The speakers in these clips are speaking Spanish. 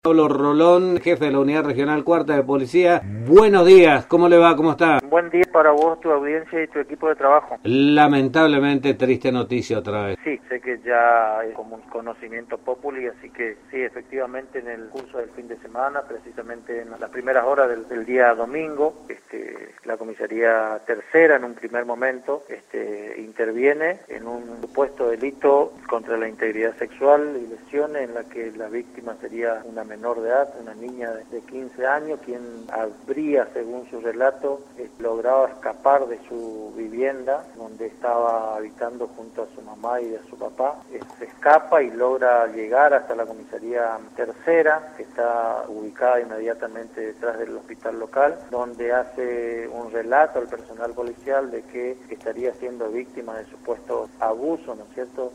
Pablo Rolón, jefe de la Unidad Regional Cuarta de Policía. Buenos días, ¿cómo le va? ¿Cómo está? Buen día para vos, tu audiencia y tu equipo de trabajo. Lamentablemente, triste noticia otra vez. Sí, sé que ya es como un conocimiento populi, así que sí, efectivamente en el curso del fin de semana, precisamente en las primeras horas del día domingo, la comisaría tercera en un primer momento interviene en un supuesto delito contra la integridad sexual y lesiones en la que la víctima sería una menor de edad, una niña de 15 años, quien habría, según su relato, logrado escapar de su vivienda donde estaba habitando junto a su mamá y a su papá. Se escapa y logra llegar hasta la comisaría tercera, que está ubicada inmediatamente detrás del hospital local, donde hace un relato al personal policial de que estaría siendo víctima de supuesto abuso, ¿no es cierto?,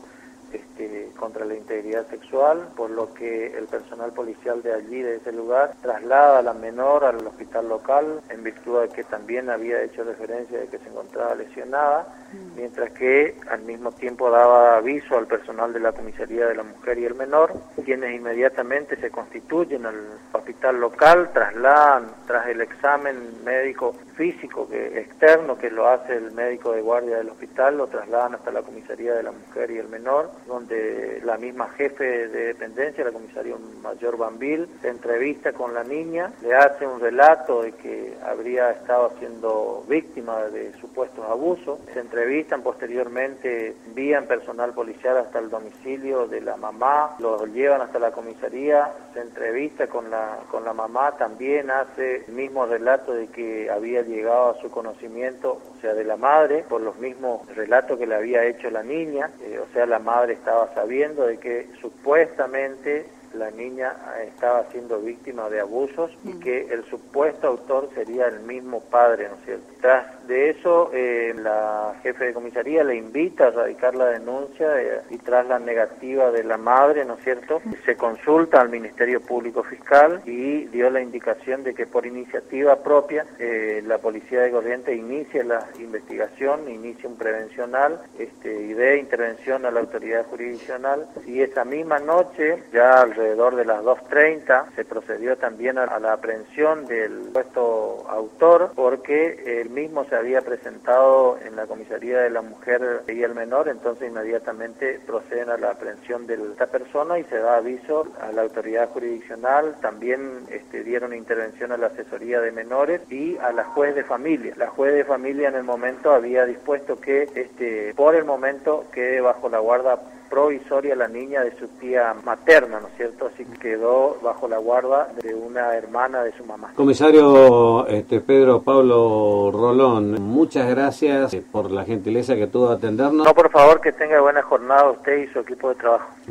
contra la integridad sexual, por lo que el personal policial de allí, de ese lugar, traslada a la menor al hospital local, en virtud de que también había hecho referencia de que se encontraba lesionada, mientras que al mismo tiempo daba aviso al personal de la comisaría de la mujer y el menor, quienes inmediatamente se constituyen al hospital local, trasladan, tras el examen médico físico externo que lo hace el médico de guardia del hospital, lo trasladan hasta la comisaría de la mujer y el menor, donde la misma jefe de dependencia, la comisaria mayor Bambil, se entrevista con la niña, le hace un relato de que habría estado siendo víctima de supuestos abusos, se entrevistan, posteriormente envían personal policial hasta el domicilio de la mamá, lo llevan hasta la comisaría, se entrevista con la mamá, también hace el mismo relato de que había llegado a su conocimiento, o sea, de la madre, por los mismos relatos que le había hecho la niña, o sea, la madre estaba sabiendo de que supuestamente la niña estaba siendo víctima de abusos y que el supuesto autor sería el mismo padre, ¿no es cierto? Tras de eso, la jefe de comisaría le invita a radicar la denuncia y tras la negativa de la madre, ¿no es cierto?, se consulta al Ministerio Público Fiscal y dio la indicación de que por iniciativa propia la Policía de Corrientes inicie la investigación, inicie un prevencional y dé intervención a la autoridad jurisdiccional, y esa misma noche, ya alrededor de las 2:30, se procedió también a la aprehensión del supuesto autor, porque él mismo se había presentado en la comisaría de la mujer y el menor, entonces inmediatamente proceden a la aprehensión de esta persona y se da aviso a la autoridad jurisdiccional, también dieron intervención a la asesoría de menores y a la juez de familia. La juez de familia en el momento había dispuesto que por el momento quede bajo la guarda provisoria la niña de su tía materna, ¿no es cierto? Así que quedó bajo la guarda de una hermana de su mamá. Comisario Pedro Pablo Rolón, muchas gracias por la gentileza que tuvo de atendernos. No, por favor, que tenga buena jornada usted y su equipo de trabajo.